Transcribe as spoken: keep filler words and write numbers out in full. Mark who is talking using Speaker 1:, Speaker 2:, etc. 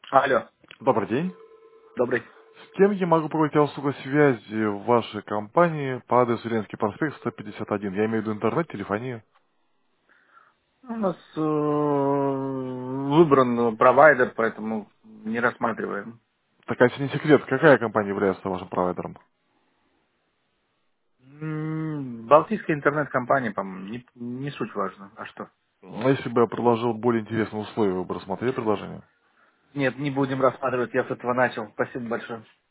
Speaker 1: Алло,
Speaker 2: Добрый день.
Speaker 1: добрый.
Speaker 2: С кем я могу поговорить о услугах связи в вашей компании по адресу Ленинский проспект сто пятьдесят один? Я имею в виду интернет, телефонию.
Speaker 1: У нас э, выбран провайдер, поэтому не рассматриваем.
Speaker 2: Так, а если не секрет, какая компания является вашим провайдером?
Speaker 1: М, Балтийская интернет-компания, по-моему, не, не суть важно. А что?
Speaker 2: А если бы я предложил более интересные условия, вы бы рассмотрели предложение?
Speaker 1: Нет, не будем рассматривать, я с этого начал. Спасибо большое.